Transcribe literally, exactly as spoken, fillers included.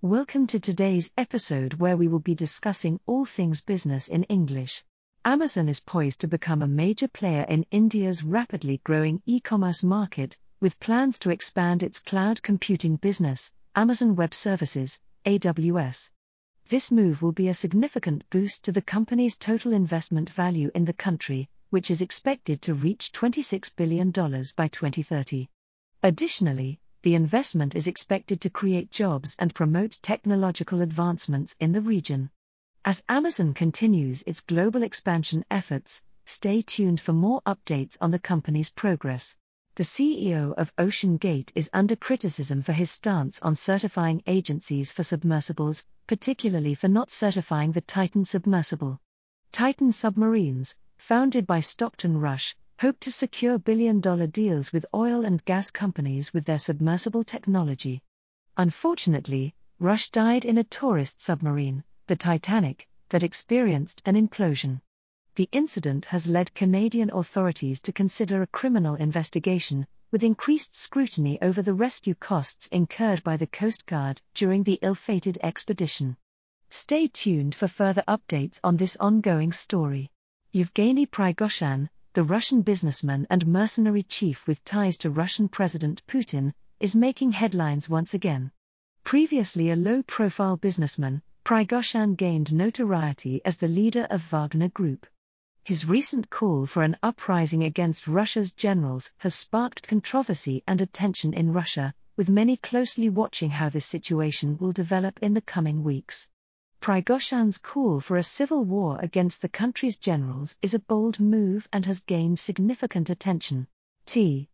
Welcome to today's episode where we will be discussing all things business in English. Amazon is poised to become a major player in India's rapidly growing e-commerce market, with plans to expand its cloud computing business, Amazon Web Services, A W S. This move will be a significant boost to the company's total investment value in the country, which is expected to reach twenty-six billion dollars by twenty thirty. Additionally, the investment is expected to create jobs and promote technological advancements in the region. As Amazon continues its global expansion efforts, stay tuned for more updates on the company's progress. The C E O of OceanGate is under criticism for his stance on certifying agencies for submersibles, particularly for not certifying the Titan submersible. Titan Submarines, founded by Stockton Rush, hope to secure billion-dollar deals with oil and gas companies with their submersible technology. Unfortunately, Rush died in a tourist submarine, the Titanic, that experienced an implosion. The incident has led Canadian authorities to consider a criminal investigation, with increased scrutiny over the rescue costs incurred by the Coast Guard during the ill-fated expedition. Stay tuned for further updates on this ongoing story. Yevgeny Prigozhin, the Russian businessman and mercenary chief with ties to Russian President Putin, is making headlines once again. Previously a low-profile businessman, Prigozhin gained notoriety as the leader of Wagner Group. His recent call for an uprising against Russia's generals has sparked controversy and attention in Russia, with many closely watching how this situation will develop in the coming weeks. Prigozhin's call for a civil war against the country's generals is a bold move and has gained significant attention. T.